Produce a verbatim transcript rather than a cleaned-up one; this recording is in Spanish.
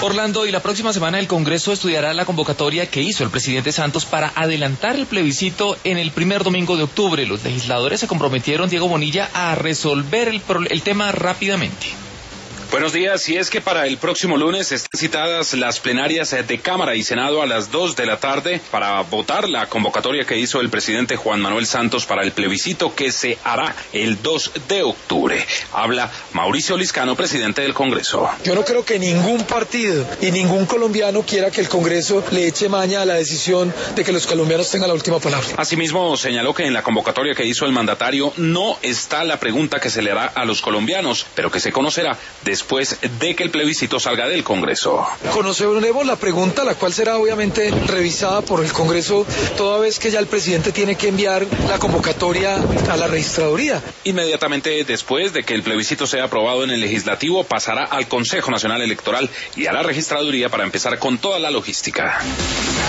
Orlando, y la próxima semana el Congreso estudiará la convocatoria que hizo el presidente Santos para adelantar el plebiscito en el primer domingo de octubre. Los legisladores se comprometieron, Diego Bonilla, a resolver el, el tema rápidamente. Buenos días, y es que para el próximo lunes están citadas las plenarias de Cámara y Senado a las dos de la tarde para votar la convocatoria que hizo el presidente Juan Manuel Santos para el plebiscito que se hará el dos de octubre. Habla Mauricio Liscano, presidente del Congreso. Yo no creo que ningún partido y ningún colombiano quiera que el Congreso le eche maña a la decisión de que los colombianos tengan la última palabra. Asimismo, señaló que en la convocatoria que hizo el mandatario no está la pregunta que se le hará a los colombianos, pero que se conocerá después después de que el plebiscito salga del Congreso. Conoceremos la pregunta, la cual será obviamente revisada por el Congreso, toda vez que ya el presidente tiene que enviar la convocatoria a la registraduría. Inmediatamente después de que el plebiscito sea aprobado en el Legislativo, pasará al Consejo Nacional Electoral y a la registraduría para empezar con toda la logística.